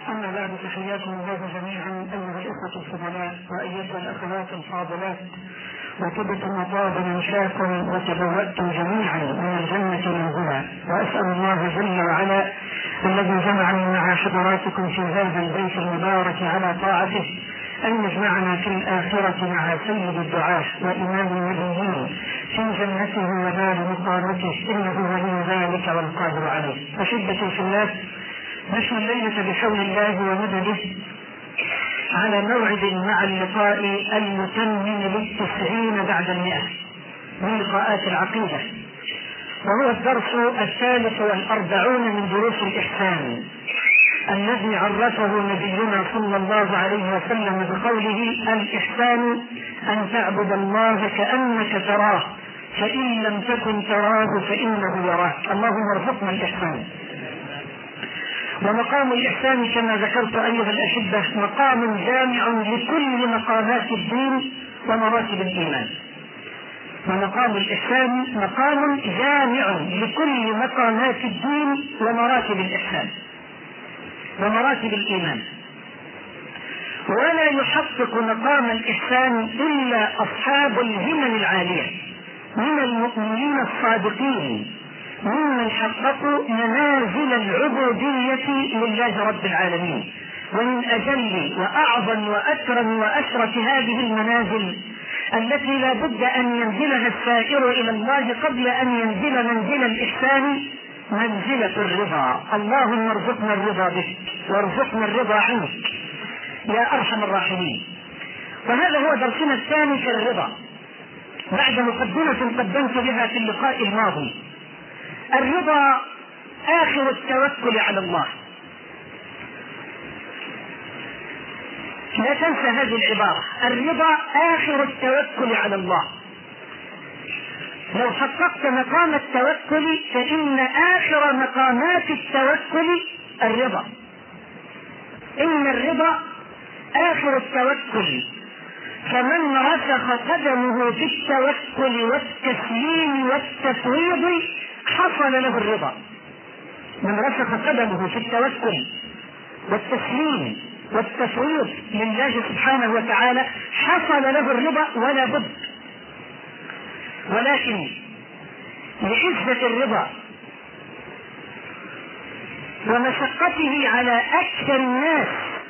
أما بعد تحياتكم الله جميعا أيها الإخوة الفضلاء وأيتها الأخوات الفاضلات، وطبتم وطاب منشاكم وتبوأتم جميعا من الجنة منزلا، وأسأل الله جل وعلا الذي جمعني مع حضراتكم في هذا البيت المبارك على طاعته أن يجمعنا في الآخرة مع سيد الدعاة وإمام النبيين في جنته ودار مقامته، إنه ولي ذلك والقادر عليه. أحبتي في الله، نحن الليلة بحول الله ومدده على موعد مع اللقاء المتمم لل90 بعد 100 من لقاءات العقيدة، وهو الدرس 43 من دروس الإحسان الذي عرفه نبينا صلى الله عليه وسلم بقوله: الإحسان أن تعبد الله كأنك تراه فإن لم تكن تراه فإنه يراك. اللهم ارزقنا الإحسان. ومقام الإحسان كما ذكرت أيها الأحبة مقام جامع لكل مقامات الدين ومراتب الإيمان. ومقام الإحسان مقام جامع لكل مقامات الدين ومراتب الإحسان ومراتب الإيمان. ولا يحقق مقام الإحسان إلا أصحاب الهمم العالية من المؤمنين الصادقين ممن حققوا منازل العبودية لله رب العالمين. ومن أجل وأعظم وأكرم وأشرف هذه المنازل التي لا بد أن ينزلها السائر إلى الله قبل أن ينزل منزل الإحسان منزلة الرضا. اللهم ارزقنا الرضا بك وارزقنا الرضا عنك يا أرحم الراحمين. وهذا هو درسنا الثاني في الرضا بعد مقدمة قدمت بها في اللقاء الماضي. الرضا آخر التوكل على الله. لا تنسى هذه العبارة، الرضا آخر التوكل على الله. لو حققت مقام التوكل فإن آخر مقامات التوكل الرضا. إن الرضا آخر التوكل، فمن رسخ قدمه في التوكل والتسليم والتفويض حصل له الرضا. من رسخ قدمه في التوكل والتسليم والتفويض لله سبحانه وتعالى حصل له الرضا ولا بد. ولكن لعزة الرضا ومشقته على أكثر الناس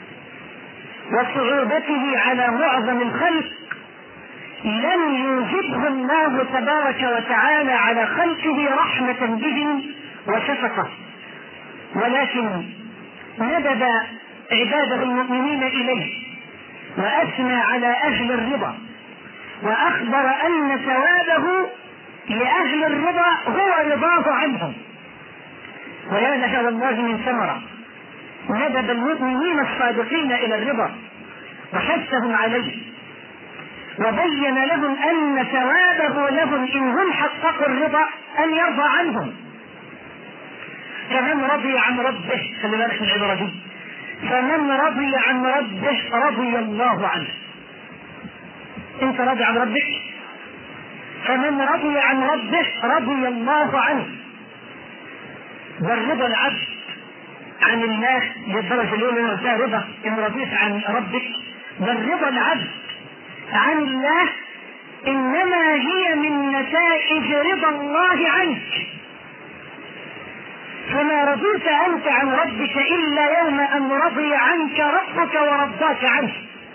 وصعوبته على معظم الخلق لم يوجبه الله تبارك وتعالى على خلقه رحمة بهم وشفقة، ولكن ندب عباده المؤمنين إليه وأثنى على أهل الرضا وأخبر أن ثوابه لأهل الرضا هو رضاه عنهم. ويا لها والله من ثمرة، ندب المؤمنين الصادقين إلى الرضا وحثهم عليه وبين لهم أن ثوابه لهم إن هم حققوا الرضا أن يرضى عنهم. فمن رضي عن ربه، خلي بالك من العبارة دي، فمن رضي عن ربه رضي الله عنه. انت راضي عن ربك؟ فمن رضي عن ربه رضي الله عنه. بل رضا العبد عن الله للدرجة الأولى من رضا إن رضيت عن ربك، بل رضا العبد عن الله إنما هي من نتائج رضا الله عنك. فما رضيت أنت عن ربك إلا يوم أن رضي عنك ربك ورضاك عنه.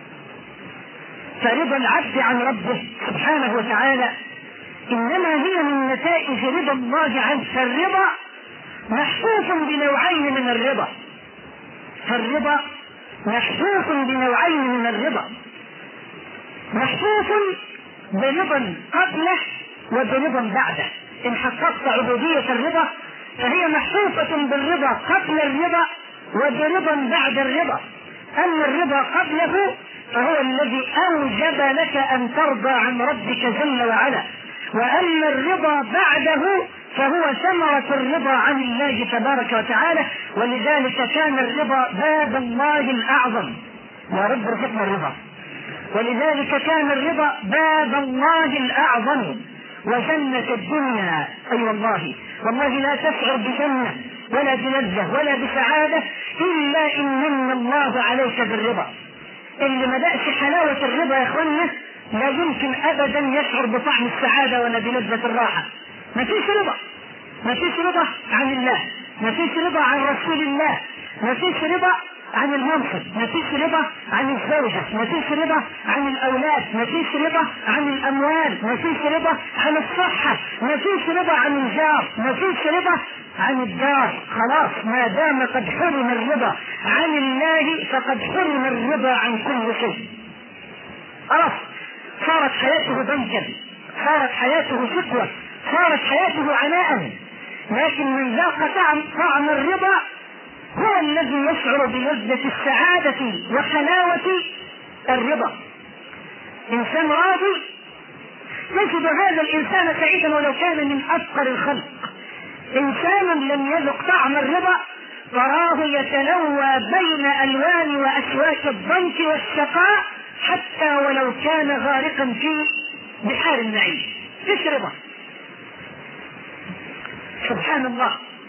فرضا العبد عن ربه سبحانه وتعالى إنما هي من نتائج رضا الله عنه. فالرضا محفوف بنوعين من الرضا، فالرضا محفوف بنوعين من الرضا، محفوف برضا قبله وبرضا بعده. إن حققت عبودية الرضا فهي محفوفة بالرضا قبل الرضا وبرضا بعد الرضا. أما الرضا قبله فهو الذي أوجب لك أن ترضى عن ربك جل وعلا، وأما الرضا بعده فهو ثمرة الرضا عن الله تبارك وتعالى. ولذلك كان الرضا باب الله الأعظم، يا رب ارزقنا الرضا. ولذلك كان الرضا باب الله الأعظم وجنة الدنيا. أي والله لا تشعر بجنة ولا بلذة ولا بسعادة إلا إن من الله عليك بالرضا. اللي ما دقش حلاوة الرضا يا اخوانا لا يمكن ابدا يشعر بطعم السعادة ولا بلذة الراحة. ما فيش رضا، ما فيش رضا عن الله، ما فيش رضا عن رسول الله، ما فيش رضا عن المنصب، ما فيش رضا عن الزوجة، ما فيش رضا عن الاولاد، ما فيش رضا عن الاموال، ما فيش رضا عن الصحة، ما فيش رضا عن الجار، ما فيش رضا عن الدار. خلاص ما دام قد حرم الرضا عن الله فقد حرم الرضا عن كل شيء. خلاص صارت حياته ضنكا، صارت حياته شكوى، صارت حياته عناء. لكن من ذاق طعم الرضا هو الذي يشعر بلذة السعادة وحلاوة الرضا. إنسان راضي يجد هذا الإنسان سعيدا ولو كان من أفقر الخلق. إنسان لم يذق طعم الرضا تراه يتلوى بين ألوان وأشواك الضنك والشقاء حتى ولو كان غارقا في بحار النعيم. فيش رضا. سبحان الله.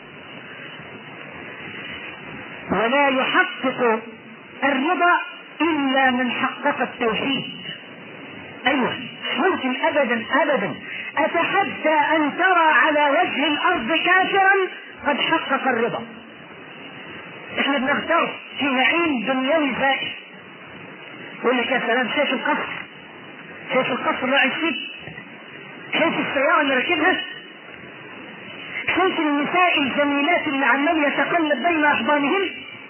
ولا يحقق الرضا إلا من حقق التوحيد. أيوة ممكن أبدا أبدا أتحدى أن ترى على وجه الأرض كافرا قد حقق الرضا. احنا بنختار في نعيم دنيوي زائف. يقول لك يا سلام شايف القصر، شايف القصر اللي عايش فيه، شايف السيارة اللي راكبها، شايف النساء الجميلات اللي عمال يتقلب بين أحضانهن،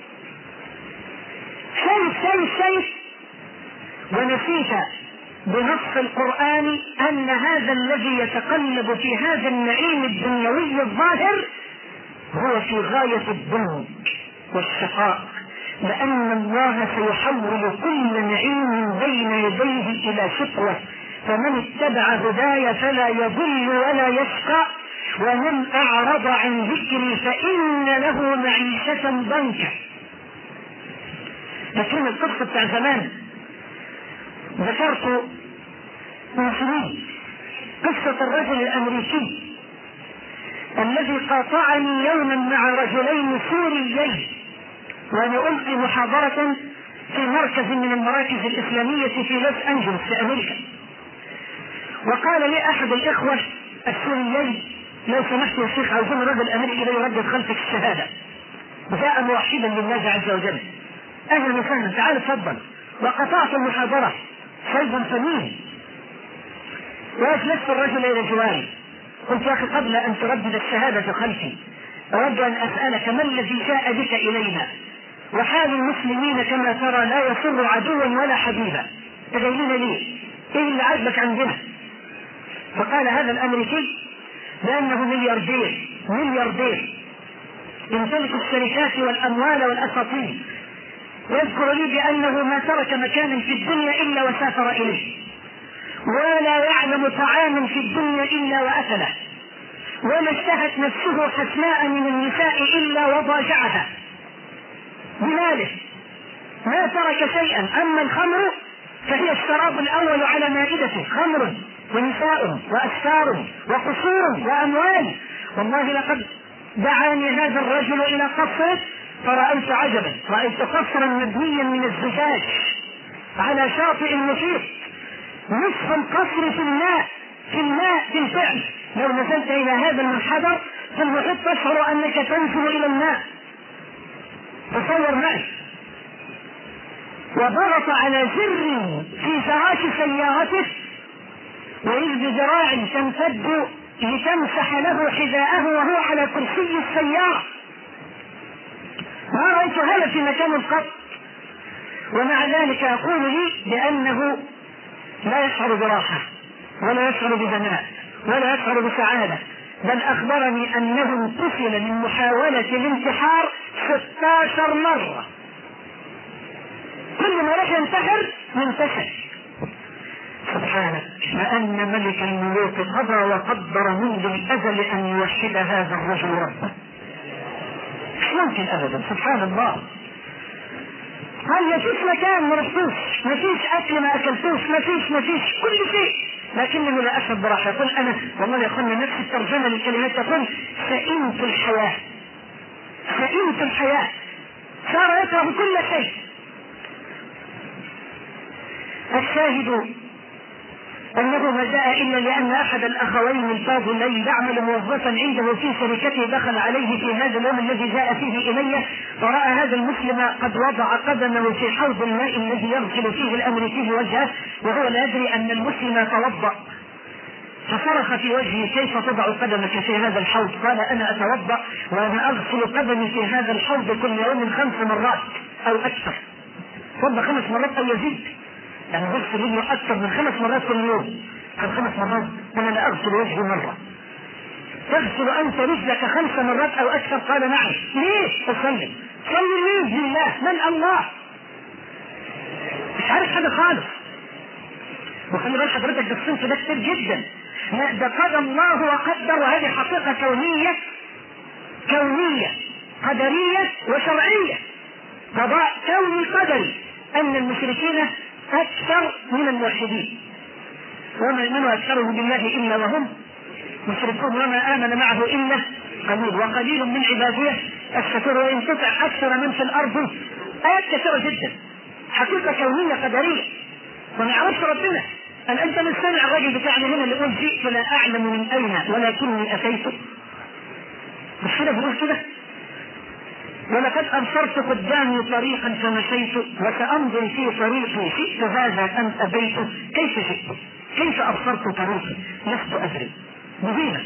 شايف ونسيت بنص القرآن أن هذا الذي يتقلب في هذا النعيم الدنيوي الظاهر هو في غاية الضنك والشقاء، لأن الله سيحول كل نعيم بين يديه إلى شقوة. فمن اتبع هداي فلا يضل ولا يشقى ومن أعرض عن ذكري فإن له معيشة ضنكا. لكن القصة بتاع زمان ذكرت من سنين قصة الرجل الأمريكي الذي قاطعني يوما مع رجلين سوريين وأنا ألقي محاضرة في مركز من المراكز الإسلامية في لوس أنجلوس في أمريكا. وقال لي أحد الإخوة السوريين لو سمحت يا شيخ عاوزين الرجل الأمريكي لا يردد خلفك الشهادة. جاء موحدا لله عز وجل. أهلا وسهلا تعال اتفضل. وقطعت المحاضرة صيدا ثمين وأجلست الرجل إلى جواري. قلت يا أخي قبل أن تردد الشهادة خلفي أود أن أسألك ما الذي جاء بك إلينا؟ وحال المسلمين كما ترى لا يسر عدوا ولا حبيبا. تجيلين ليه؟ إيه اللي عجبك عندنا؟ فقال هذا الأمريكي لأنه ملياردير يمتلك الشركات والأموال والأساطين. ويذكر لي بأنه ما ترك مكانا في الدنيا إلا وسافر إليه، ولا يعلم طعاما في الدنيا إلا وأكله، وما اشتهت نفسه حسناء من النساء إلا وضاجعها بماله، ما ترك شيئا. أما الخمر فهي الشراب الأول على مائدته، خمر ونساء وأسفار وقصور وأموال. والله لقد دعاني هذا الرجل إلى قصره فرأيت عجبا، رأيت قصرا مبنيا من الزجاج على شاطئ المحيط، نصف القصر في الماء بالفعل. لو نزلت إلى هذا المنحدر في المحيط تشعر أنك تنزل إلى الماء. تصور معي. وضغط على زر في فراش سيارته وإذ بذراع تمتد لتمسح له حذاءه وهو على كرسي السيارة. ما رأيت هذا في مكان قط. ومع ذلك يقول لي بأنه لا يشعر براحة ولا يشعر بهناء ولا يشعر بسعادة، بل أخبرني أنه انتقل من محاولة الانتحار 16 مرة. كل ما راح ينتحر ينتحر. سبحانك لأن ملك الملوك قضى وقدر منذ الأزل أن يوحد هذا الرجل ربه. مش ممكن أبدا. سبحان الله. هل يفيش مكان ما رحتوش، ما فيش أكل ما أكلتوش، ما فيش كل شيء، لكنه لا أشعر براحة. يقول أنا والله يا أخوانا نفس الترجمة للكلمات تقول سئمت الحياة. سئيم في الحياة، صار يكره كل شيء. الشاهد أنه ما جاء إلا لأن أحد الأخوين الفاضلين يعمل موظفا عنده في شركته دخل عليه في هذا اليوم الذي جاء فيه إلي، فرأى هذا المسلم قد وضع قدمه في حوض الماء الذي يغسل فيه الأمريكي وجهه وهو لا يدري أن المسلم توضأ، فصرخ في وجهه: كيف تضع قدمك في هذا الحوض؟ قال: أنا أتوضأ وأنا أغسل قدمي في هذا الحوض كل يوم 5 مرات أو أكثر. صب 5 مرات أو يزيد، يعني غسل رجله أكثر من 5 مرات كل يوم. 5 مرات، أنا لا أغسل وجهي مرة. تغسل أنت رجلك 5 مرات أو أكثر؟ قال: نعم. ليه؟ أصلي. صلي ليه؟ لله. من الله؟ مش عارف حاجة خالص. وخلي بال حضرتك ده الصنف ده كتير جدا. لا، ده قضى الله وقدر، وهذه حقيقة كونية قدرية وشرعية. قضاء كوني قدري أن المشركين أكثر من الموحدين، وما يؤمن أكثرهم بالله إلا وهم مشركون، وما آمن معه إلا قليل، وقليل من عباده الشكور، وإن تطع أكثر من في الأرض. آيات كثيرة جدا، حقيقة كونية قدرية. وما يعرفش ربنا. أن أنت من سمع الرجل بتاعنا هنا اللي يقول: جئت لا أعلم من أين ولكني أتيت. مش كده بيقول كده؟ ولقد أبصرت قدامي طريقا فمشيت وسأمضي في طريقي، شئت هذا أم أبيت. كيف شئت؟ كيف أبصرت طريقي؟ لست أدري. مبينة.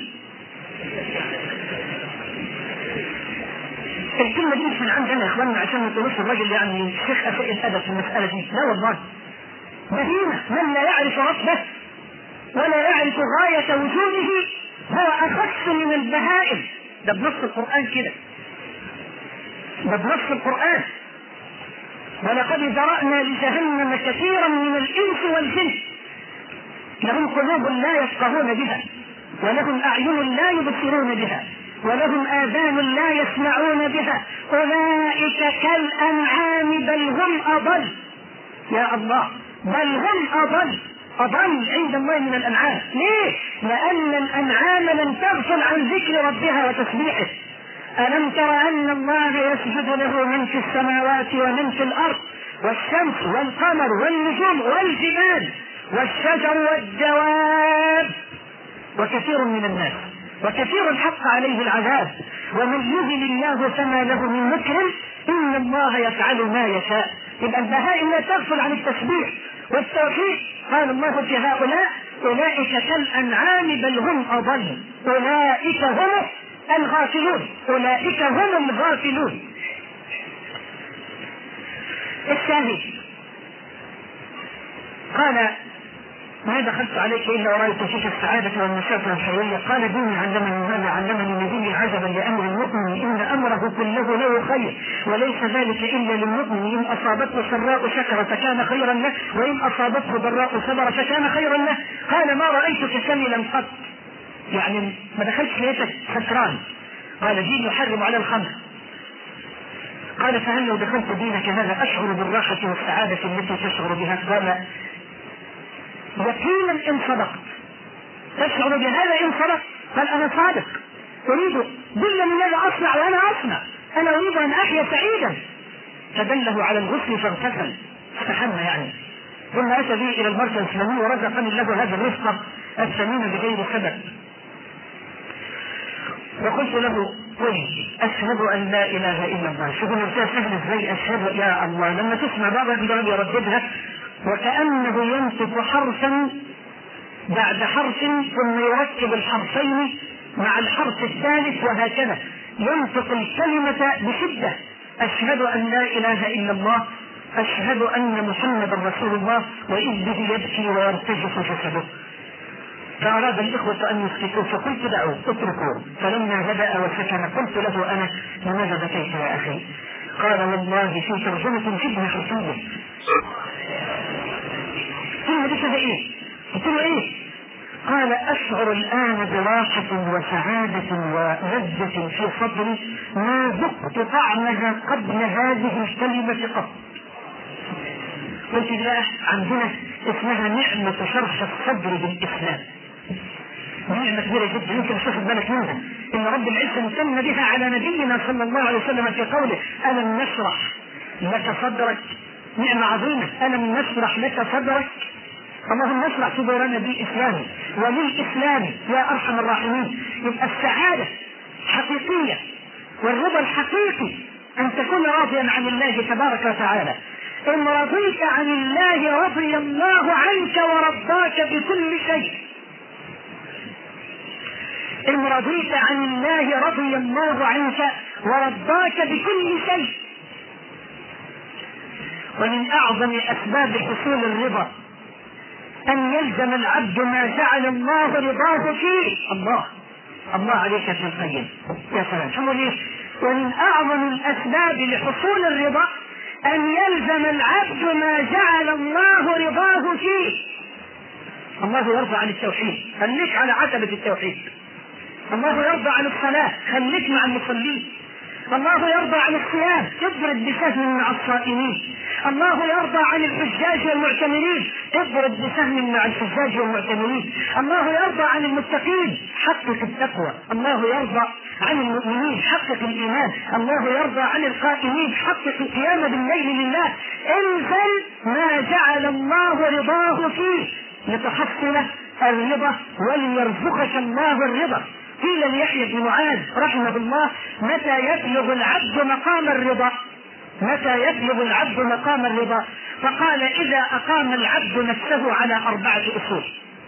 الكلمة دي مش من عندنا يا إخواننا عشان ما تقولوش الرجل يعني شيخ أسئل الأدب في المسألة دي، لا والله. مبينة. من لا يعرف ربه ولا يعرف غاية وجوده هو أخص من البهائم. ده بنص القرآن كده، ده بنص القرآن: ولقد ذرأنا لجهنم كثيرا من الإنس والجن لهم قلوب لا يفقهون بها ولهم أعين لا يبصرون بها ولهم آذان لا يسمعون بها أولئك كالأنعام بل هم أضل. يا الله، بل هم أضل عند الله من الأنعام. ليه؟ لأن الأنعام لم تغفل عن ذكر ربها وتسبيحه. ألم تر أن الله يسجد له من في السماوات ومن في الأرض، والشمس والقمر والنجوم والجبال والشجر والدواب، وكثير من الناس، وكثير حق عليه العذاب، ومن يهن الله فما له من مكرم، إن الله يفعل ما يشاء. يبقى البهائم لا تغفل عن التسبيح والتوحيد. قال الله في هؤلاء: أولئك كالأنعام بل هم أضل، أولئك هم الغافلون، أولئك هم الغافلون. الشاهد قال: ما دخلت عليك إلا ورأيت فيك السعادة والنشاط والحيوية. قال: ديني علمني هذا، علمني نبيي عجبا لأمر المؤمن إن أمره كله له خير، وليس ذلك إلا للمؤمن، إن أصابته سراء شكر فكان خيرا له، وإن أصابته ضراء صبر فكان خيرا له. قال: ما رأيتك سملا قط، يعني ما دخلتش ليتك سكران. قال: دين يحرم على الخمر. قال: فهل لو دخلت دينك هذا أشعر بالراحة والسعادة التي تشعر بها؟ قال: يقينا إن صدقت. تشعر بهذا إن صدقت؟ قال: أنا صادق، أريد دلني ماذا أصنع وأنا أصنع، أنا أريد أن أحيا سعيدا. فدله على الغسل فاغتسل، استحمى يعني، ثم أتى به إلى المركز الإسلامي ورزقني له هذا الرزق الثمين بغير سبب. وقلت له: قل أشهد أن لا إله إلا الله. شوفوا نفسها سهل ازاي، أشهد يا الله. لما تسمع بعض الضرب يرددها وكأنه ينطق حرفا بعد حرف ثم يركب الحرفين مع الحرف الثالث وهكذا، ينطق الكلمة بشدة: أشهد أن لا إله إلا الله، أشهد أن محمدا رسول الله، وإذ به يبكي ويرتجف جسده. فأراد الإخوة أن يسكتوا، فقلت: دعوا اتركوا. فلما هدأ وسكن قلت له: أنا لماذا بكيت يا أخي؟ قال: والله في ترجمة شبه حرفية. قلت له: إيه؟ قلت له: إيه؟ قال: أشعر الآن براحة وسعادة ولذة في صدري ما ذقت طعمها قبل هذه الكلمة قط. قلت: لا، عندنا اسمها نعمة شرح الصدر بالإسلام. نعمة كبيرة جدا يمكن تاخد بالك منها، إن رب العزة امتن بها على نبينا صلى الله عليه وسلم في قوله: ألم نشرح لك صدرك. نعمة عظيمة، ألم نشرح لك صدرك. اللهم اشرح صدورنا بالإسلام وللإسلام يا أرحم الراحمين. يبقى السعادة حقيقية والرضا الحقيقي أن تكون راضيا عن الله تبارك وتعالى. إن رضيت عن الله رضي الله عنك ورضاك بكل شيء. إن رضيت عن الله رضي الله عنك ورضاك بكل شيء. ومن أعظم أسباب حصول الرضا أن يلزم العبد ما جعل الله رضاه فيه. الله عليك يا ابن القيم، يا سلام. شو ليه؟ ومن أعظم الأسباب لحصول الرضا أن يلزم العبد ما جعل الله رضاه فيه. الله يرضى عن التوحيد، خليك على عتبة التوحيد. الله يرضى عن الصلاة، خليك مع المصلين. الله يرضى عن الصيام، اضرب بسهم مع الصائمين. الله يرضى عن الحجاج والمعتمرين، اضرب بسهم مع الحجاج والمعتمرين. الله يرضى عن المتقين، حقق التقوى. الله يرضى عن المؤمنين، حقق الإيمان. الله يرضى عن القائمين، حقق القيام بالليل لله. الزم ما جعل الله رضاه فيه لتحصل الرضا وليرزقك الله الرضا. قيل ليحيى بن معاذ رحمه الله: متى يبلغ العبد مقام الرضا؟ متى يبلغ العبد مقام الرضا؟ فقال: إذا أقام العبد نفسه على 4 أصول.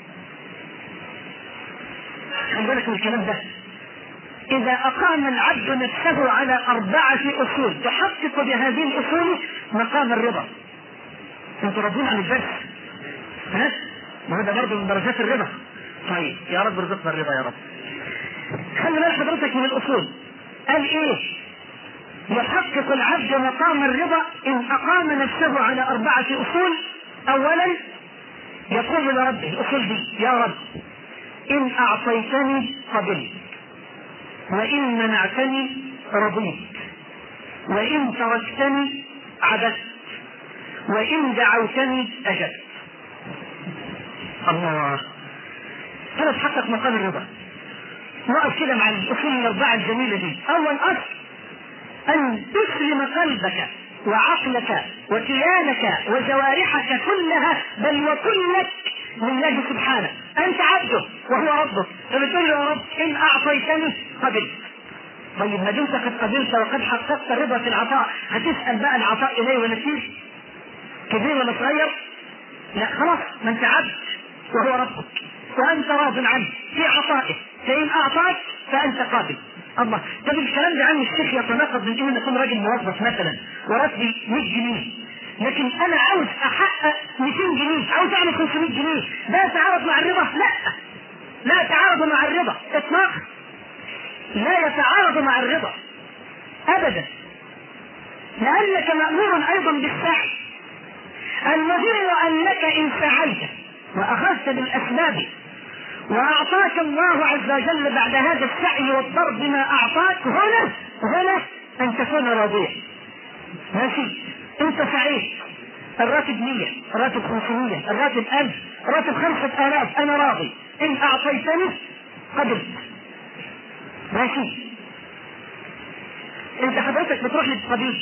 خلي بالك من الكلام ده. إذا أقام العبد نفسه على 4 أصول تحقق بهذه الأصول مقام الرضا. انتوا راضين عن البث؟ ها؟ ما هذا برضه من درجات الرضا. طيب يا رب ارزقنا الرضا يا رب. خلي بالك حضرتك من الأصول. قال إيه؟ يحقق العبد مقام الرضا إن أقام نفسه على 4 أصول. أولا يقول لربه الأصول دي: يا رب إن أعطيتني قبلت، وإن منعتني رضيت، وإن تركتني عبدت، وإن دعوتني أجبت. الله، هذا تحقق مقام الرضا. نقف كده مع الأصول ال4 الجميلة دي. أول أصل أن تسلم قلبك وعقلك وكيانك وجوارحك كلها بل وكلك لله سبحانه. أنت عبده وهو ربك، فبتقول له: يا رب إن أعطيتني قبلت. طيب ما دمت قد قبلت وقد حققت الرضا في العطاء، هتسأل بقى العطاء إليه ونسير كبير ولا صغير؟ لا، خلاص، ما أنت عبد وهو ربك وأنت راض عنه في عطائه، فإن أعطاك فأنت قابل. الله. طب الكلام ده عن الشيخ يتناقض من إن أكون راجل موظف مثلا وراتبي 100 جنيه، لكن أنا عاوز أحقق 200 جنيه، عاوز أعمل 500 جنيه، ده يتعارض مع الرضا؟ لا يتعارض مع الرضا إطلاقا، لا يتعارض مع الرضا أبدا، لأنك مأمور أيضا بالسعي. المهم أنك إن فعلت وأخذت بالأسباب وأعطاك الله عز وجل بعد هذا السعي والضرب ما أعطاك، هنا أن تكون راضيا. ماشي، أنت سعيت، الراتب 100، الراتب 500، الراتب 1000، الراتب 5000، أنا راضي. إن أعطيتني قبلت. ماشي. أنت حضرتك بتروح للطبيب،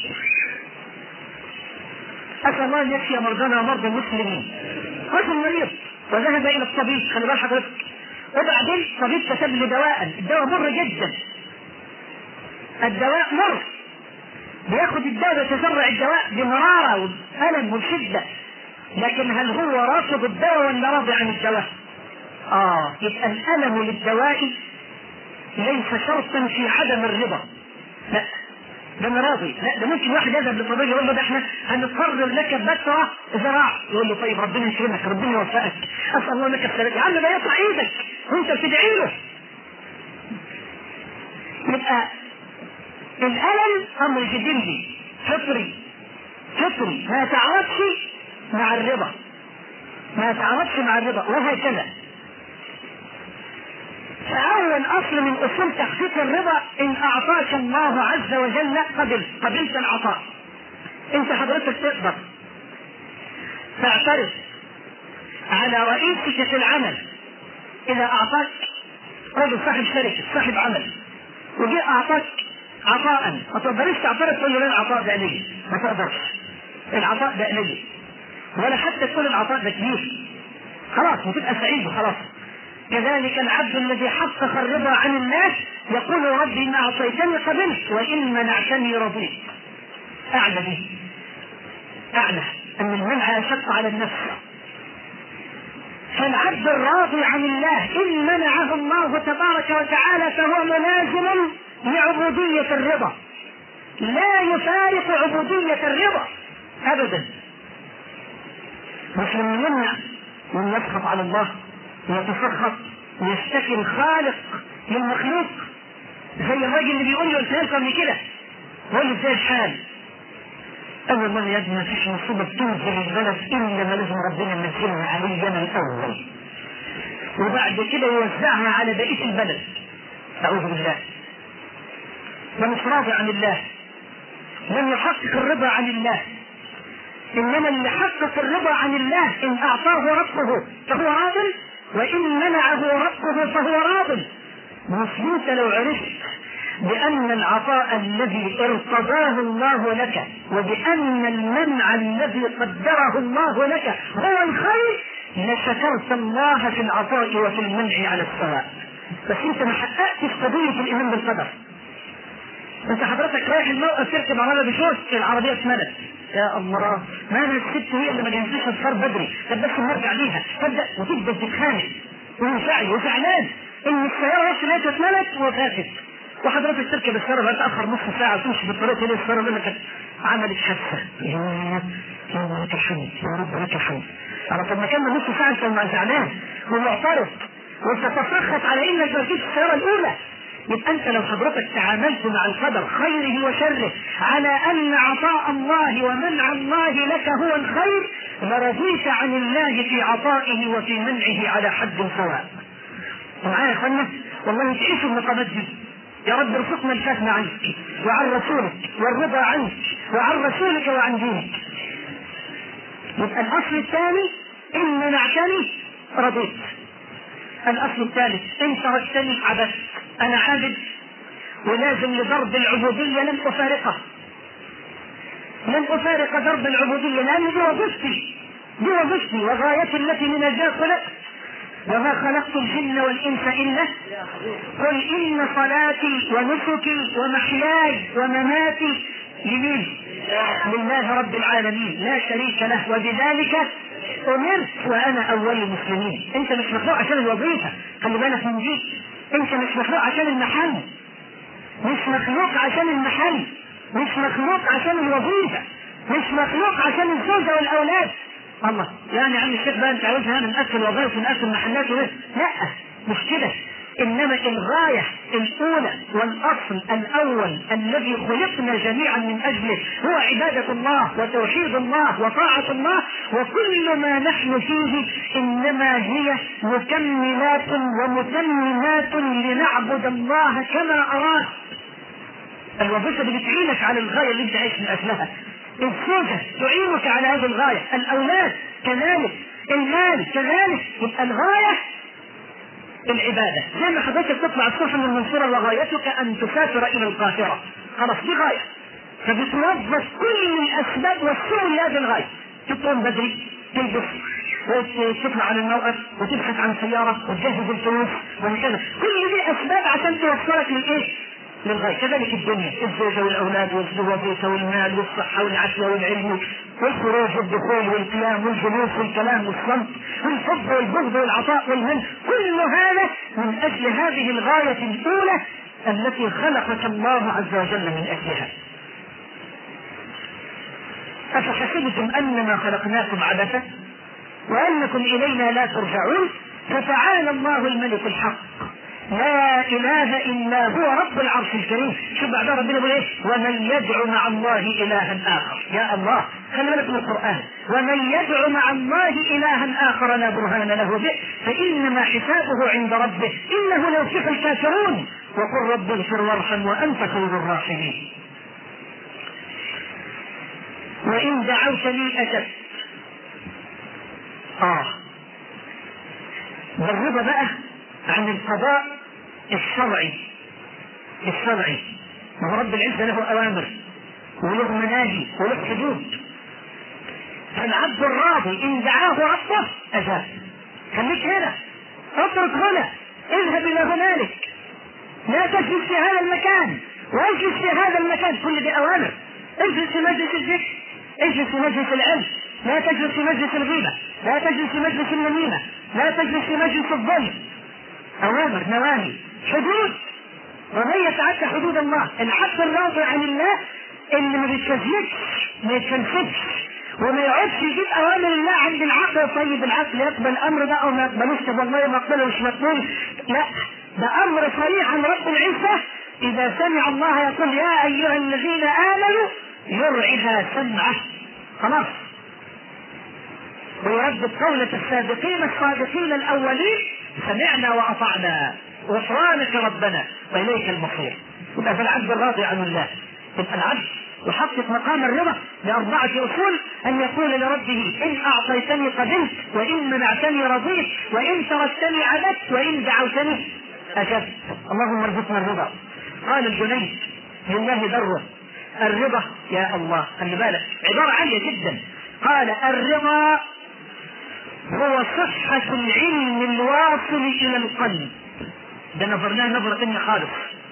أسأل الله أن يكفي مرضانا ومرضى المسلمين. رجل مريض وذهب إلى الطبيب، خلي بال حضرتك، وبعدين الطبيب كتب لي دواء، الدواء مر جدا، الدواء مر، بياخد الدواء يتزرع الدواء بمرارة وألم وشدة، لكن هل هو رافض الدواء ولا راضي عن الدواء؟ يبقى الألم للدواء ليس شرطا في عدم الرضا. لا، ده انا راضي. لا، ده ممكن واحد يذهب للطبيب يقول له: ده احنا هنقرر لك بترة زراعة، يقول له: طيب ربنا يكرمك، ربنا يوفقك، اسال الله لك السلامة. يا عم ده يقطع ايدك وانت بتدعي له. يبقى الالم امر جبلي فطري ما يتعارضش مع الرضا، وهكذا. فأول أصل من أصول تحقيق الرضا: إن أعطاك الله عز وجل قبلت العطاء. أنت حضرتك تقدر تعترض على رئيسك في العمل إذا أعطاك راجل صاحب شركة صاحب عمل وجاء أعطاك عطاء، ما تقدرش تعترض تقول له لا العطاء ده لي، ما تقدرش، العطاء ده لي، ولا حتى تقول العطاء ده كبير، خلاص وتبقى سعيد وخلاص. كذلك العبد الذي حقق الرضا عن الناس يقول ربي ما أعطيتني قبلت وإن منعتني رضيت. أعلى به، أعلى أن المنع يشق على النفس. فالعبد الراضي عن الله إن منعه الله تبارك وتعالى فهو ملازم لعبودية الرضا، لا يفارق عبودية الرضا أبدا. مش لما يمنع من يسخط على الله ويتسخط ويشتكي الخالق للمخلوق، زي الراجل اللي بيقول له قلت قبل كده، بيقول له ازاي الحال؟ قال والله يا ابني ما فيش مصيبه تنزل البلد الا ما لازم ربنا ينزلها علي انا الاول، وبعد كده يوزعها على بقيه البلد. اعوذ بالله. فمش راضي عن الله، لم يحقق الرضا عن الله. انما اللي حقق الرضا عن الله ان اعطاه ربه فهو راض، وان منعه ربه فهو راض. مسلمت لو عرفت بأن العطاء الذي ارتضاه الله لك وبأن المنع الذي قدره الله لك هو الخير لشكرت الله في العطاء وفي المنع على السواء. بس انت ما حققتش قضية الإيمان بالقدر. انت حضرتك رايح الموقف تركب عربية بشوش العربية اتملت، يا الله ما انا الست هي اللي ما جهزتش الفطار بدري، طب بس نرجع ليها، تبدا وتبدا تتخانق ومنفعل وزعلان ان السيارة بس لقيتها اتملت وفاتت، وحضرتك تركب السيارة بقى تأخر نص ساعة وتمشي بالطريق اللي السيارة اللي كانت عملت حادثة. يا رب لك الحمد، يا رب لك الحمد. على طب ما كان نص ساعة انت زعلان ومعترض وتتسخط على انك ما ركبتش السيارة الأولى. يبقى انت لو حضرتك تعاملت مع القدر خيره وشره على ان عطاء الله ومنع الله لك هو الخير لرضيت عن الله في عطائه وفي منعه على حد سواء. معايا يا اخوانا؟ والله تعيشوا المقامات دي. يا رب ارزقنا الفهم عنك وعن رسولك والرضا عنك وعن رسولك وعن دينك. يبقى الاصل الثاني ان منعتني رضيت. الاصل الثالث ان تركتني عبدت. انا عابد ولازم لضرب العبودية لن افارقه، لن افارق ضرب العبودية لان دي وظيفتي، دي وظيفتي وغايتي التي من اجلها خلقت. وما خلقت الجن والانس الا قل ان صلاتي ونسكي ومحياي ومماتي لمين؟ لله رب العالمين لا شريك له وبذلك امرت وانا اول المسلمين. انت مش مخلوق عشان الوظيفه، خلي بالك من دي. انت مش مخلوق عشان المحل، مش مخلوق عشان المحل، مش مخلوق عشان الوظيفه، مش مخلوق عشان الزوجه والاولاد. الله يعني عم الشيخ بقى انت عاوزها من اكل وظائف من اكل محلات لا مش كده. انما الغاية الاولى والاصل الاول الذي خلقنا جميعا من اجله هو عبادة الله وتوحيد الله وطاعة الله، وكل ما نحن فيه انما هي مكملات ومتممات لنعبد الله كما اراد. الوظيفة اللي بتعينك على الغاية اللي انت عايش من اجلها، الزوجة تعينك على هذه الغاية، الاولاد كذلك، المال كذلك. يبقى الغاية العبادة. زي ما حضرتك تطلع الصبح من المنصورة وغايتك ان تسافر الى القاهرة، خلاص دي غاية، فبتوظف كل الاسباب والسبل لهذه الغاية. تقوم بدري، تلبس وتطلع على الموقف وتبحث عن سيارة وتجهز الفلوس وهكذا، كل دي اسباب عشان توصلك للايه؟ للغاية. كذلك الدنيا، الزوجة والأولاد والوظيفة والمال والصحة والعافية والعلم والخروج والدخول والقيام والجلوس والكلام والصمت والحب والبغض والعطاء والمن، كل هذا من أجل هذه الغاية الأولى التي خلقك الله عز وجل من أجلها. أفحسبتم أنما خلقناكم عبثا وأنكم إلينا لا ترجعون فتعالى الله الملك الحق لا اله الا هو رب العرش الكريم. شوف بعد ربنا يقول ايه؟ ومن يدعو مع الله الها اخر. يا الله خلي بالك من القران، ومن يدعو مع الله الها اخر لا برهان له به فانما حسابه عند ربه انه لا يفلح الكافرون وقل رب اغفر وارحم وانت خير الراحمين. وان دعوتني اجبت. بالرضا بقى عن القضاء الشرعي. ما هو رب العزة له أوامر وله مناهي وله حدود. فالعبد الراضي إن دعاه ربه أجاب. خليك هنا، اترك هنا، اذهب إلى هنالك، لا تجلس في هذا المكان واجلس في هذا المكان. كل دي أوامر. اجلس في مجلس الذكر، اجلس في مجلس العلم، لا تجلس في مجلس الغيبة، لا تجلس في مجلس النميمة، لا تجلس في مجلس الظلم. أوامر، نواهي، حدود. ومن يتعدى حدود الله. العبد الراضي عن الله اللي ما بيتكذبش، ما يتكنسبش، وما يقعدش يجيب اوامر الله عند العقل. طيب العقل يقبل امر ده او ما يقبلوش؟ طب والله ما اقبله مش مقبول. لا، ده امر صريح عن رب العزة. اذا سمع الله يقول يا ايها الذين امنوا يرعها سمعه، خلاص. ويردد قولة السابقين الصادقين الاولين سمعنا واطعنا غفرانك ربنا واليك المصير. يبقى فالعبد الراضي عن الله. يبقى العبد يحقق مقام الرضا بأربعة أصول: أن يقول لربه إن أعطيتني قبلت، وإن منعتني رضيت، وإن تركتني عبدت، وإن دعوتني أجبت. اللهم ارزقنا الرضا. قال الجنيد لله دره: الرضا يا الله، خلي بالك عبارة عالية جدا. قال: الرضا هو صحة العلم الواصل إلى القلب. ده نظرناه نظرة ثانية خالص.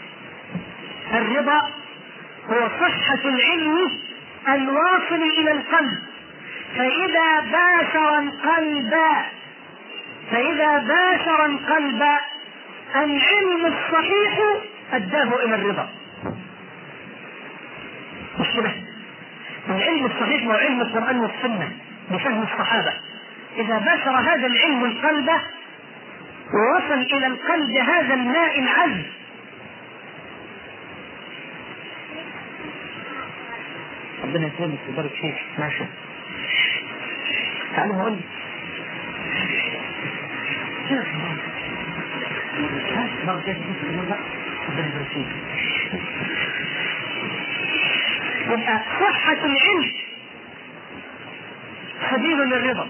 الرضا هو صحة العلم الواصل إلى القلب، فإذا باشر القلب العلم الصحيح أداه إلى الرضا. مش كده؟ العلم الصحيح هو علم القرآن والسنة بفهم الصحابة. إذا باشر هذا العلم القلب ووصل إلى القلب هذا الماء العذب، ربنا يسلمك ويبارك فيك. ماشي، تعالوا نقول يبقى صحة العلم سبيل للرضا.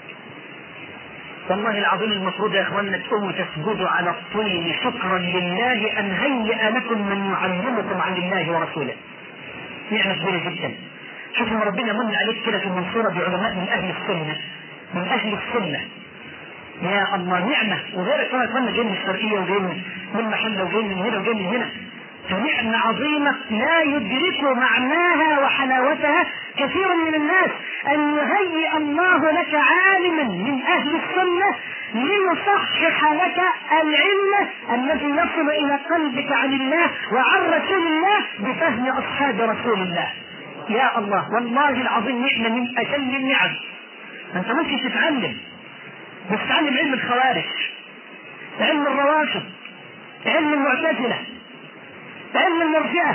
والله العظيم المفروض يا اخواننا تقوموا تسجدوا على الطين شكرا لله ان هيئ لكم من يعلمكم عن الله ورسوله. نعمة كبيرة جدا. شوفوا ربنا من عليك كده في المنصورة بعلماء من اهل السنة. يا الله نعمة. وغيرك كمان جايين من الشرقية وجايين من محلة وجايين من هنا وجايين من هنا. فنعمة عظيمة لا يدرك معناها وحلاوتها كثير من الناس، أن يهيئ الله لك عالما من أهل السنة ليصحح لك العلم الذي يصل إلى قلبك عن الله وعن رسول الله بفهم أصحاب رسول الله. يا الله، والله العظيم نعمة من أجل النعم. أنت ممكن تتعلم، بس تعلم علم الخوارج، علم الروافض، علم المعتزلة، علم المرجئة،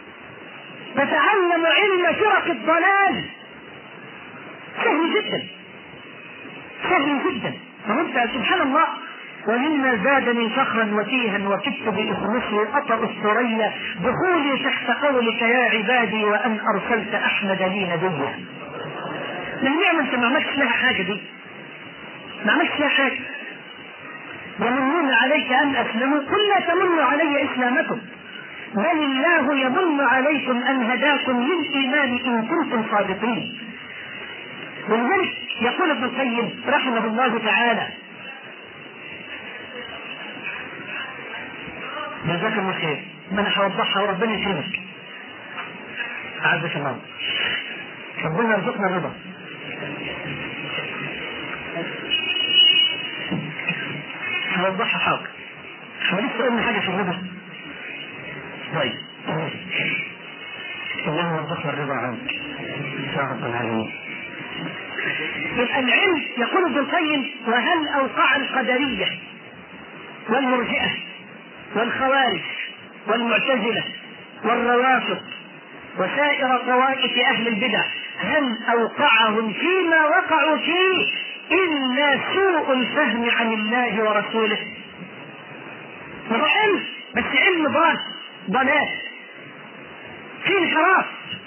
تتعلم علم فرق الضلال. سهل جدا. فمنت سبحان الله. ومما زادني فخرا وتيها وكدت بإخمصي أطأ الثريا دخولي تحت قولك يا عبادي وأن أرسلت أحمد لي نبيا. النعمة أنت ما عملتش لها حاجة دي، ما عملتش لها حاجة. يمنون عليك أن أسلموا، قل لا تمنوا علي إسلامكم، بل الله يمن عليكم أن هداكم للإيمان إن كنتم صادقين. ولذلك يقول ابن القيم رحمه الله تعالى: جزاك الله خير، ما انا هوضحها وربنا يكرمك. أعزك الله، ربنا يرزقنا الرضا. هوضحها حاضر. لسه قلنا حاجة في الرضا. طيب، اللهم يرزقنا الرضا عنك يا رب العالمين. يبقى العلم يقول ابن القيم: وهل أوقع القدرية والمرجئة والخوارج والمعتزلة والروافض وسائر طوائف أهل البدع، هل أوقعهم فيما وقعوا فيه إلا سوء الفهم عن الله ورسوله؟ هو علم، بس علم ضلال في انحراف.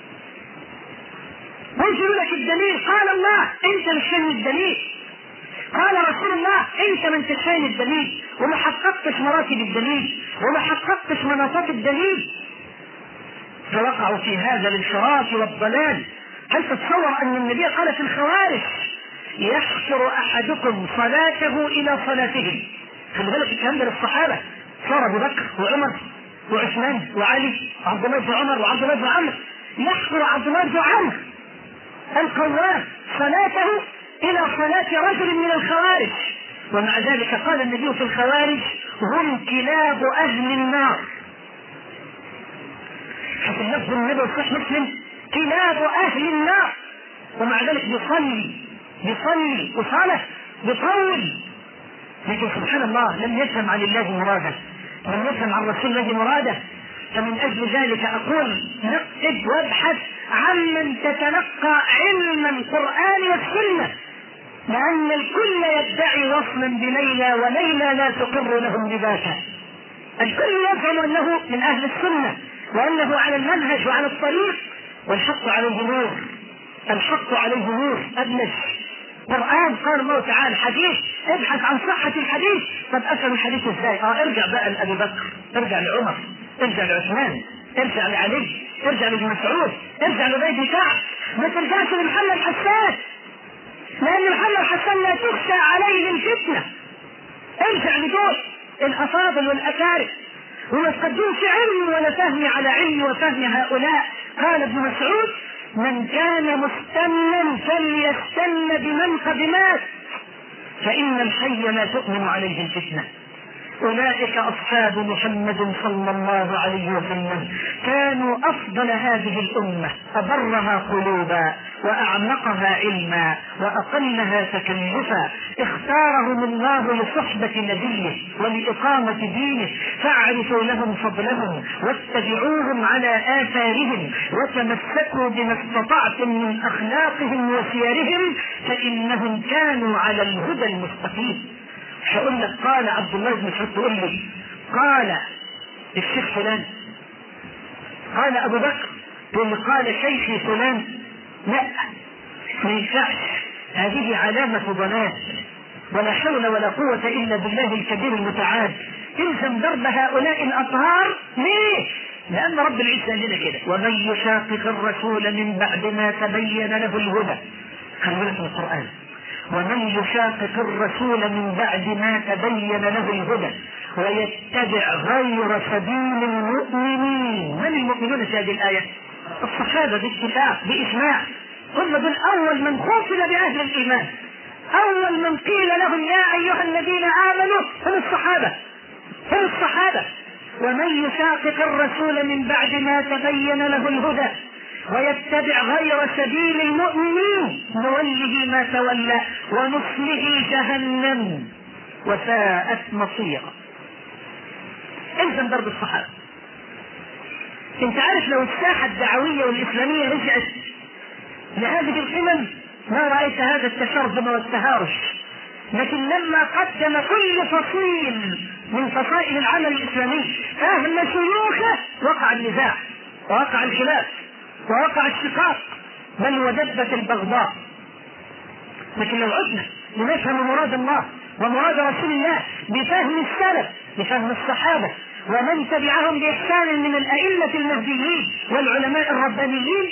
ويقول لك الدليل قال الله، انت مش فاهم الدليل. قال رسول الله، انت ما انتش فاهم الدليل. وما حققتش مراتب الدليل وما حققتش مناطات الدليل، فوقعوا في هذا الانحراف والضلال. هل تتصور ان النبي قال في الخوارج يحشر احدكم صلاته الى صلاتهم؟ خلي بالك الكلام ده للصحابه، صار ابو بكر وعمر وعثمان وعلي وعبد الله بن عمر وعبد الله بن عمرو، يحشر عبد الله بن عمرو القوام صلاته الى صلاه رجل من الخوارج، ومع ذلك قال النبي في الخوارج هم كلاب اهل النار. حتى اللفظ النبي صحيح مسلم كلاب اهل النار، ومع ذلك بيصلي وصالح بيطول، لكن سبحان الله لم يفهم عن الله مراده، لم يفهم عن رسول الله مراده. فمن اجل ذلك اقول نقد وابحث عمن تتلقى علم القرآن والسنة، لأن الكل يدعي وصلا بليلى وليلى لا تقر لهم لباسا. الكل يفهم أنه من أهل السنة وأنه على المنهج وعلى الطريق، والحق عليه نور، الحق عليه نور أبلج. قرآن قال الله تعالى حديث، ابحث عن صحة الحديث. طب أفهم الحديث ازاي؟ ارجع بقى لأبي بكر، ارجع لعمر، ارجع لعثمان، ارجع لعلي، ارجع لابن مسعود، ارجع لبيت بن كعب، ما ترجعش لمحمد حسان، لأن محمد حسان لا تخشى عليه الفتنة. ارجع لدول الأفاضل والأكارم، وما تقدمش علم ولا فهم على علم وفهم هؤلاء. قال ابن مسعود من كان مستنا فليستن بمنقب مات، فإن الحي لا تؤمن عليه الفتنة. أولئك أصحاب محمد صلى الله عليه وسلم، كانوا أفضل هذه الأمة، أبرها قلوبا وأعمقها علما وأقلها تكلفا. اختارهم الله لصحبة نبيه ولإقامة دينه، فاعرفوا لهم فضلهم واتبعوهم على آثارهم وتمسكوا بما استطعتم من أخلاقهم وسيرهم، فإنهم كانوا على الهدى المستقيم. هقول لك قال عبد الله بن مسعود، تقول لي قال الشيخ فلان، قال ابو بكر، تقول لي قال شيخي فلان، لا ما ينفعش، هذه علامة ضلال، ولا حول ولا قوة الا بالله الكبير المتعال. الزم درب هؤلاء الاطهار. ليه؟ لان رب العزة قال لنا كده ومن يشاقق الرسول من بعد ما تبين له الهدى. خلي بالك من القرآن، ومن يشاقق الرسول من بعد ما تبين له الهدى ويتبع غير سبيل المؤمنين. من المؤمنون في هذه الآية؟ الصحابة باتفاق بإجماع، هم دول أول من خوفل بأهل الإيمان، أول من قيل لهم يا أيها الذين آمنوا هم الصحابة، هم الصحابة. ومن يشاقق الرسول من بعد ما تبين له الهدى ويتبع غير سبيل المؤمنين نوله ما تولى ونصله جهنم وساءت مصيرا. الزم ضرب الصحابة. انت عارف لو الساحة الدعوية والإسلامية رجعت لهذه القمم ما رأيت هذا التشرذم والتهارش، لكن لما قدم كل فصيل من فصائل العمل الإسلامي فهم شيوخه وقع النزاع ووقع الخلاف ووقع الشقاق بل ودبت البغضاء. لكن لو عدنا لنفهم مراد الله ومراد رسول الله بفهم السلف بفهم الصحابة ومن تبعهم بإحسان من الأئمة المهديين والعلماء الربانيين،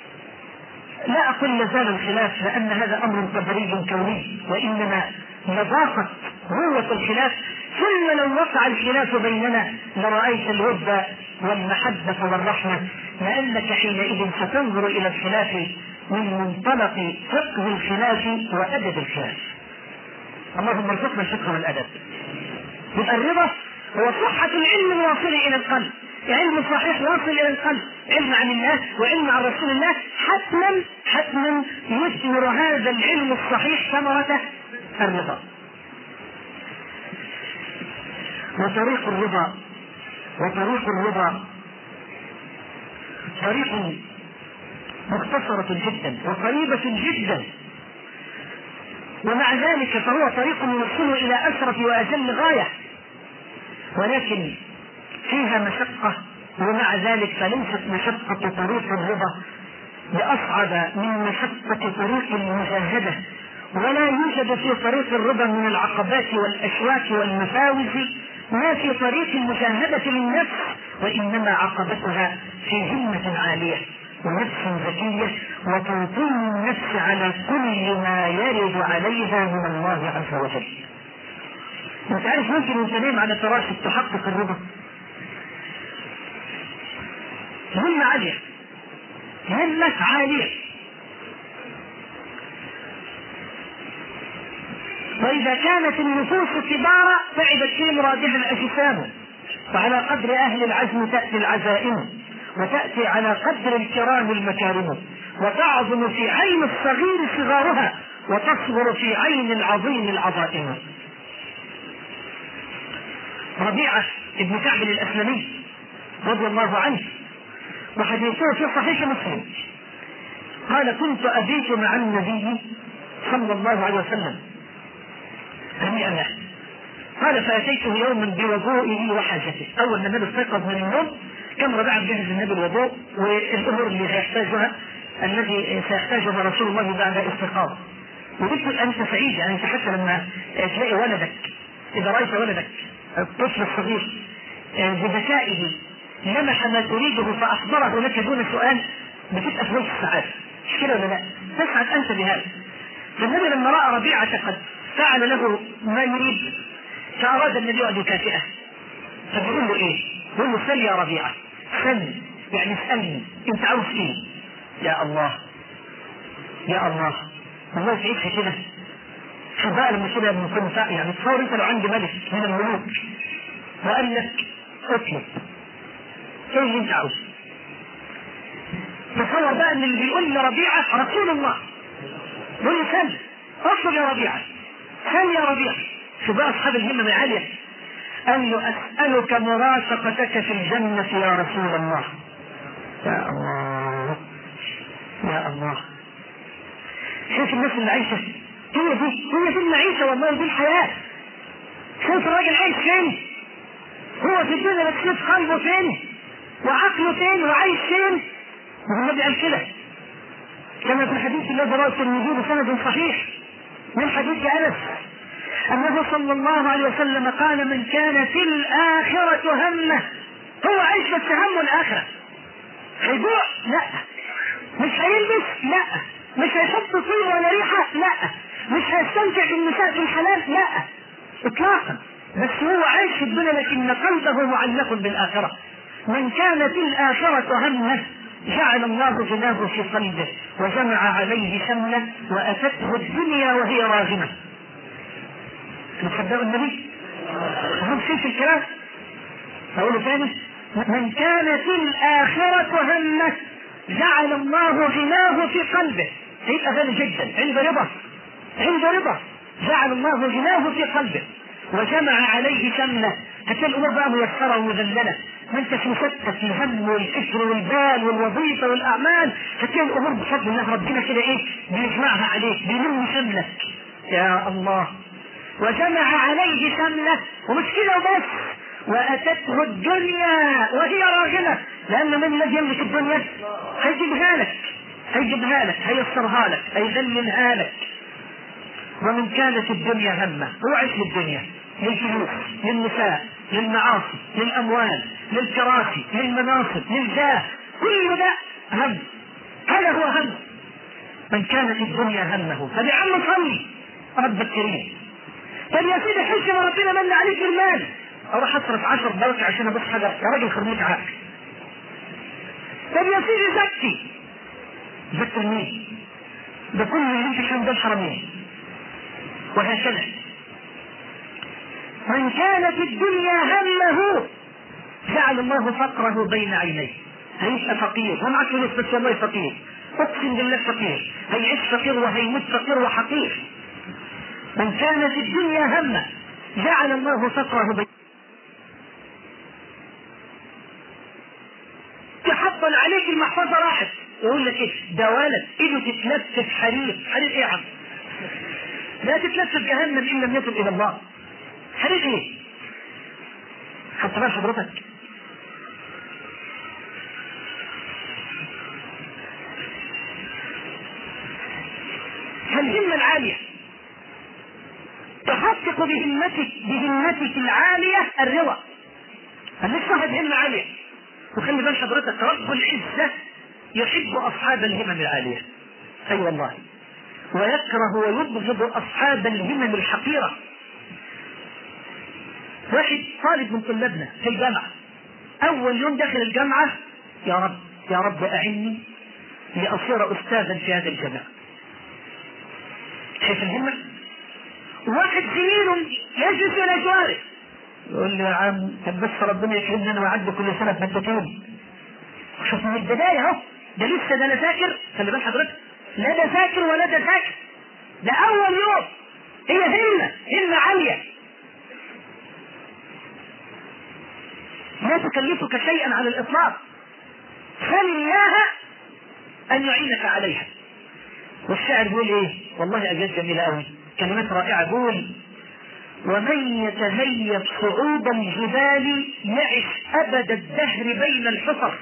لا أقول لزال الخلاف لأن هذا أمر قدري كوني، وإنما لضاقت قوة الخلاف. ثم لو وقع الخلاف بيننا لرأيت الود والمحبة والرحمة، لأنك حينئذ ستنظر إلى الخلاف من منطلق فقه الخلاف وأدب الخلاف. اللهم ارزقنا الفقه والأدب. يبقى الرضا هو صحة العلم الواصل إلى القلب، علم صحيح واصل إلى القلب، علم عن الله وعلم عن رسول الله، حتما يثمر هذا العلم الصحيح ثمرة الرضا. وطريق الرضا طريق مختصرة جدا وقريبة جدا، ومع ذلك فهو طريق يوصل إلى أشرف وأجل غاية، ولكن فيها مشقة، ومع ذلك فليست مشقة طريق الرضا بأصعب من مشقة طريق المجاهدة ولا يوجد في طريق الرضا من العقبات والأشواك والمفاوز ما في طريق المجاهدة للنفس، وإنما عقبتها في همة عالية ونفس ذكية وتوطين النفس على كل ما يرد عليها من الله عز وجل. انت عارف ممكن انت نايم على فراشك تحقق الرضا؟ همة عالية، همة عالية. وإذا كانت النفوس كبارا تعبت في مرادها الأجسام، وعلى قدر أهل العزم تأتي العزائم، وتأتي على قدر الكرام المكارم، وتعظم في عين الصغير صغارها، وتصغر في عين العظيم العظائم. ربيعة بن كعب الأسلمي رضي الله عنه، وحديثه في صحيح مسلم، قال: كنت أبيت مع النبي صلى الله عليه وسلم هنيئا له. قال: فأتيته يوما بوضوئه وحاجته. أول ما النبي استيقظ من النوم كان ربيعة بجهز النبي الوضوء والأمور اللي سيحتاجها الذي سيحتاجها رسول الله بعد استيقاظه. وقلت له: أنت سعيد، يعني أنت حتى لما تلاقي ولدك، إذا رأيت ولدك الطفل الصغير بذكائه لمح ما تريده فأحضره لك دون سؤال، بتبقى في وجه السعادة، مش كده ولا لا؟ تسعد أنت بهذا. فالنبي لما رأى ربيعة قد فعل له ما يريد فأراد النبي أن يكافئه، فبيقول له إيه؟ يقول له: سل يا ربيعة، سل، يعني اسألني أنت عاوز إيه؟ يا الله يا الله، والله تعيش كده. شوف بقى لما كده بنكون يعني تصور أنت لو عندي ملك من الملوك وقال لك اطلب ايه اللي انت عاوزه، تصور بقى ان اللي بيقول لربيعة رسول الله، يقول له: سل، اطلب يا ربيعة، سل يا ربيعة. شو بقى اصحاب الهمة العالية؟ قال له: اسألك مرافقتك في الجنة يا رسول الله. يا الله يا الله، شوف الناس اللي عايشة، هي دي المعيشة، والله دي الحياة. شوف الراجل عايش فين، هو في الدنيا، بس شوف قلبه فين وعقله فين وعايش فين. النبي قال كده كما في الحديث الذي رواه الترمذي بسند صحيح من حديث أنس أنه صلى الله عليه وسلم قال: من كانت الآخرة همه، هو عايش بس همه الآخرة. هيجوع؟ لا. مش هيلبس؟ لا. مش هيحط طيب ولا ريحة؟ لا. مش هيستمتع بالنساء في الحلال؟ لا إطلاقا. بس هو عايش في الدنيا لكن قلبه معلق بالآخرة. من كانت الآخرة همه جعل الله غناه في قلبه وجمع عليه شمله وأتته الدنيا وهي راغمة. تصدقوا النبي؟ هم في الكلام؟ أقوله ثاني: من كانت الآخرة همه جعل الله غناه في قلبه. هيبقى غني جدا، عنده رضا، جعل الله غناه في قلبه وجمع عليه شمله. هتلاقي الامور بقى ميسره ومذلله، ما انت في مشتت الهم والفكر والبال والوظيفه والاعمال، هتلاقي الامور بفضل الله ربنا كده ايه بيجمعها عليك، بيلم شملك. يا الله. وجمع عليه شمله، ومش كده وبس، واتته الدنيا وهي راغمه، لان من الذي يملك الدنيا هيجيبها لك هييسرها لك هيذللها لك. ومن كانت الدنيا همه، هو عيش للدنيا، للفلوس، للنساء، للمعاصي، للاموال، للكراسي، للمناصب، للجاه، كل ده هم. هذا هو هم. من كانت الدنيا همه، طب يا عم صلي رب الكريم، طب يا سيدي حس ما ربنا من عليك المال، اروح اصرف 10 دقائق عشان ابص حاجه، يا راجل خرميك عقل. طب يا سيدي زكي مين؟ ده كل اللي انت شايفه ده الحرمين. وهكذا من كانت الدنيا همه جعل الله فقره بين عينيه. هيبقى فقير ومعك فلوس بس والله فقير، اقسم بالله فقير، هيعيش فقير وهيموت فقير وحقير. من كانت الدنيا همه جعل الله فقره بين تحطن عليك المحفظه راحت، يقول لك ايه ده ولد ايده تتلف حرير ايه يا عم؟ لا تتلف جهنم ان لم يتب الى الله. حرير ايه؟ حتى بقى حضرتك الهمة العالية يحقق بهمتك العالية الرضا. خليك صاحب همة عالية. وخلي بال حضرتك رب العزة يحب أصحاب الهمم العالية، أي والله، ويكره ويبغض أصحاب الهمم الحقيرة. واحد طالب من طلابنا في الجامعة، أول يوم داخل الجامعة: يا رب يا رب أعني لأصير أستاذا في هذه الجامعة. شايف الهمة؟ واحد زميله يجلس إلى جواره يقول له: يا عم طب بس ربنا يكرمني أنا وأعد كل سنة بمادتين. شوف من البداية أهو، ده لسه ده لا ذاكر، خلي بال حضرتك، لا ده ذاكر ولا ده ذاكر، ده أول يوم. هي همة عالية لا تكلفك شيئا على الإطلاق، سل الله أن يعينك عليها. والشاعر بيقول إيه؟ والله أبيات جميلة أوي، كلمات رائعة. بيقول: ومن يتهيب صعود الجبال يعش أبد الدهر بين الحفر.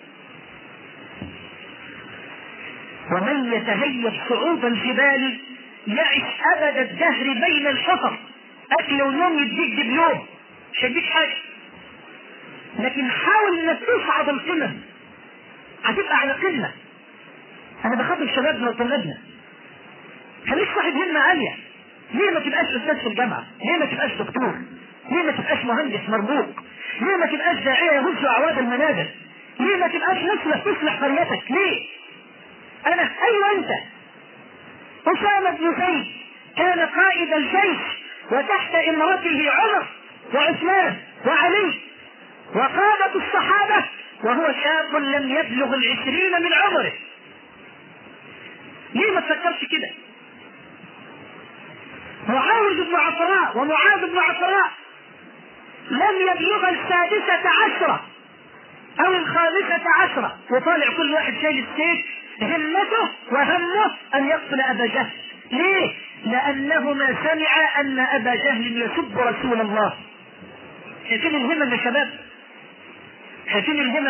ومن يتهيب صعود الجبال يعش أبد الدهر بين الحفر. أكل ونوم يديك دبلوم، مش هيديك حاجة، لكن حاول انك تصعد القمم، هتبقى على قمة. انا بخاطب شبابنا وطلابنا، خليك صاحب همة عالية. ليه ما تبقاش استاذ في الجامعة؟ ليه ما تبقاش دكتور؟ ليه ما تبقاش مهندس مرموق؟ ليه ما تبقاش داعية يهز اعواد المنابر؟ ليه ما تبقاش تصلح قريتك؟ ليه؟ ايوه انت. أسامة بن زيد كان قائد الجيش وتحت امرته عمر وعثمان وعلي وقادة الصحابة وهو شاب لم يبلغ 20 من عمره. ليه ما تفكرش كده؟ معاوذ بن عفراء ومعاذ بن عفراء لم يبلغ 16 أو 15 وطالع كل واحد شايل السيف، همته وهمه أن يقتل أبا جهل. ليه؟ لأنهما سمع أن أبا جهل يسب رسول الله. شايفين الهمم يا شباب؟ شايفين الهمم؟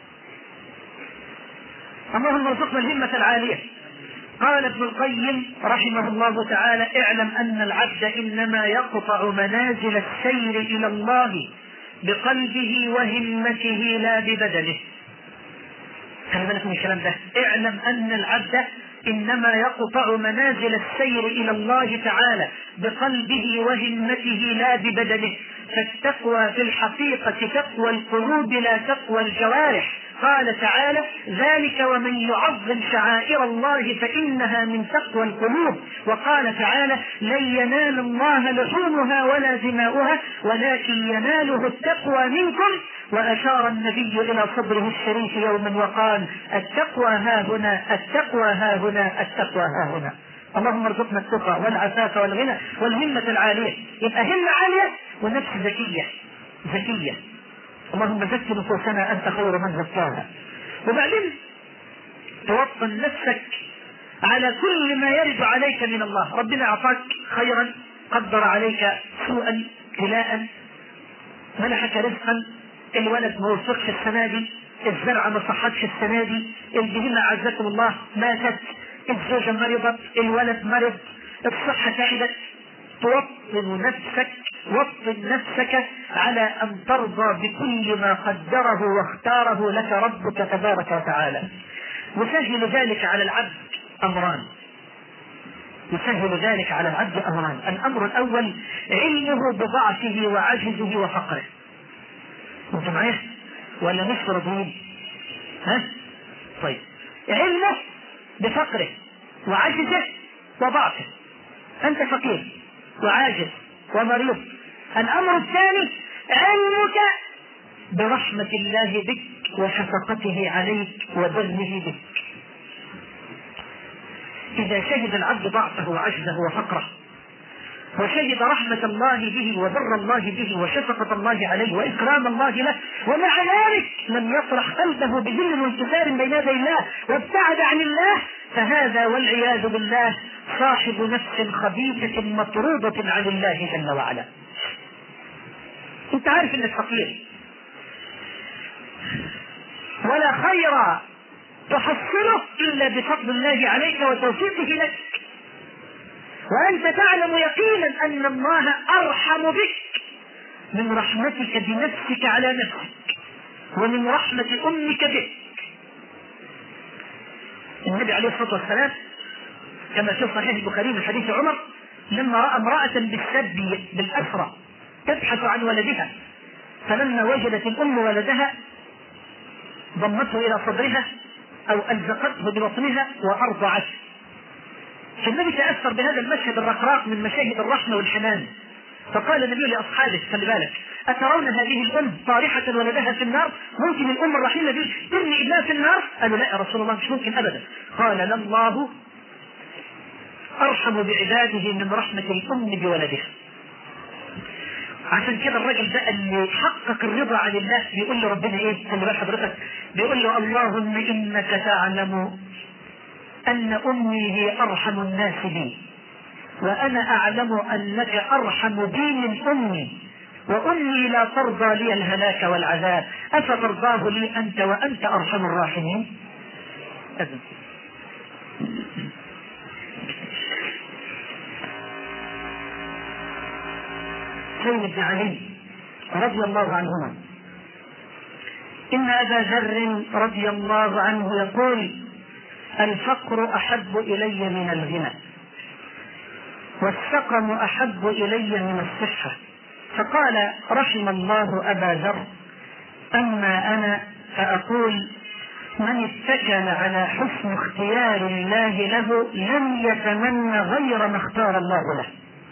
اللهم ارزقنا الهمة العالية. قال ابن القيم رحمه الله تعالى: اعلم أن العبد إنما يقطع منازل السير إلى الله بقلبه وهمته لا ببدنه. خلي بالك من الكلام ده. اعلم أن العبد إنما يقطع منازل السير إلى الله تعالى بقلبه وهمته لا ببدنه، فالتقوى في الحقيقة تقوى القلوب لا تقوى الجوارح. قال تعالى: ذلك ومن يعظم شعائر الله فإنها من تقوى القلوب. وقال تعالى: لن ينال الله لحومها ولا دماؤها ولكن يناله التقوى منكم. وأشار النبي إلى صدره الشريف يوما وقال: التقوى ها هنا، التقوى ها هنا، التقوى ها هنا. اللهم ارزقنا التقى والعفاف والغنى والهمة العالية. يبقى همة عالية ونفس ذكية. اللهم زك نفوسنا أنت خير من زكاها. وبعدين توطن نفسك على كل ما يرد عليك من الله. ربنا أعطاك خيرا، قدر عليك سوءا، ابتلاء، منحك رزقا، الولد ما وفقش السنة دي، الزرع ما صحتش السنة دي، البهيمة أعزكم الله ماتت، الزوجة مرضت، الولد مرض، الصحة تعبت. وطن نفسك على أن ترضى بكل ما قدره واختاره لك ربك تبارك وتعالى. يسهل ذلك على العبد أمران. الأمر الأول علمه بضعفه وعجزه وفقره. انت معايا ولا مش راضيين؟ طيب، علمه بفقره وعجزه وضعفه. انت فقير وعاجز ومريض. الامر الثاني علمك برحمة الله بك وشفقته عليك وبره بك. اذا شهد العبد ضعفه وعجزه وفقره وشهد رحمة الله به وبر الله به وشفقة الله عليه وإكرام الله له، ومع ذلك لم يطرح قلبه بذل وانكسار بين يدي الله وابتعد عن الله، فهذا والعياذ بالله صاحب نفس خبيثة مطرودة عن الله جل وعلا. انت عارف انك فقير ولا خير تحصله إلا بفضل الله عليك وتوفيقه لك. وأنت تعلم يقينا أن الله أرحم بك من رحمتك بنفسك على نفسك ومن رحمة أمك بك. النبي عليه الصلاة والسلام كما في صحيح البخاري من حديث عمر لما رأى امرأة بالسبي بالأسرى تبحث عن ولدها، فلما وجدت الأم ولدها ضمته إلى صدرها أو ألزقته ببطنها وأرضعته. فالنبي تأثر بهذا المشهد الرقراق من مشاهد الرحمة والحنان، فقال النبي لأصحابه خلي بالك، أترون هذه الأم طارحة ولدها في النار؟ ممكن الأم الرحيمة دي ترمي ابنها في النار؟ قالوا لا يا رسول الله مش ممكن أبدا. قال لا، الله أرحم بعباده من رحمة الأم بولدها. عشان كده الرجل ده اللي حقق الرضا عن الله بيقول له ربنا ايه؟ خلي بال حضرتك، بيقول له اللهم إنك تعلم أن أمي هي أرحم الناس بي، وأنا أعلم أنك أرحم بي من أمي، وأمي لا ترضى لي الهلاك والعذاب، أفترضاه لي أنت وأنت أرحم الراحمين؟ حسين بن علي رضي الله عنهما إن أبا ذر رضي الله عنه يقول الفقر أحب إلي من الغنى، والسقم أحب إلي من الصحة. فقال رحم الله أبا ذر، أما أنا فأقول من اتكل على حسن اختيار الله له لم يتمنى غير ما اختار الله له.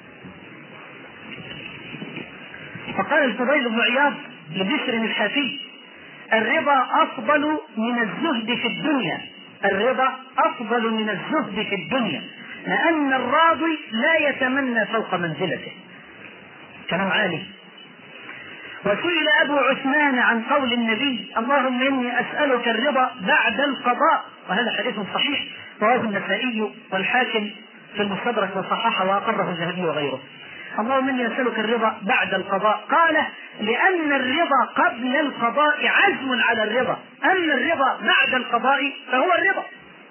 فقال الفضيل بن عياض لبشر الحافي الرضا أفضل من الزهد في الدنيا، الرضا أفضل من الزهد في الدنيا، لأن الراضي لا يتمنى فوق منزلته. كلام عالي. وسئل أبو عثمان عن قول النبي اللهم إني أسألك الرضا بعد القضاء، وهذا حديث صحيح رواه النسائي والحاكم في المستدرك وصححه وأقره الذهبي وغيره. اللهم إني أسألك الرضا بعد القضاء، قال لأن الرضا قبل القضاء عزم على الرضا، أما الرضا بعد القضاء فهو الرضا.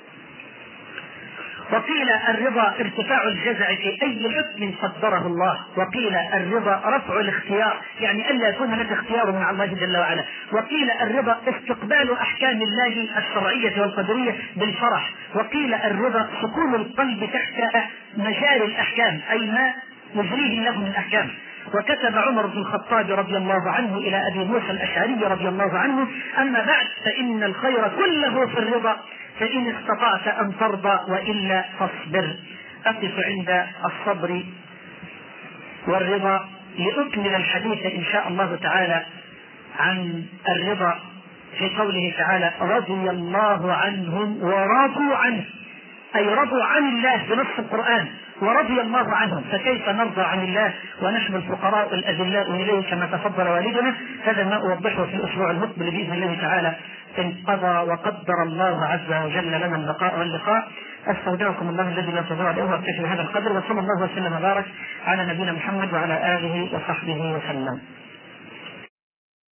وقيل الرضا ارتفاع الجزع في أي حكم قدره الله، وقيل الرضا رفع الاختيار، يعني ألا يكون لك اختيار من الله جل وعلا، وقيل الرضا استقبال أحكام الله الشرعية والقدرية بالفرح، وقيل الرضا سكون القلب تحت مجاري الأحكام أي ما يجريه الله من أحكام. وكتب عمر بن الخطاب رضي الله عنه إلى أبي موسى الأشعري رضي الله عنه أما بعد فإن الخير كله في الرضا، فإن استطعت أن ترضى وإلا فاصبر. أقف عند الصبر والرضا لأكمل الحديث إن شاء الله تعالى عن الرضا في قوله تعالى رضي الله عنهم ورضوا عنه، أي رضوا عن الله بنص القرآن ورضي الله عنهم، فكيف نرضى عن الله ونحن الفقراء الأذلاء إليه كما تفضل والدنا؟ هذا ما أوضحه في الأسبوع المقبل بإذن الله تعالى إن قضى وقدر الله عز وجل لنا البقاء واللقاء. أستودعكم الله الذي لا تضيع له وأكتفي بهذا القدر، وصلى الله وسلم وبارك على نبينا محمد وعلى آله وصحبه وسلم.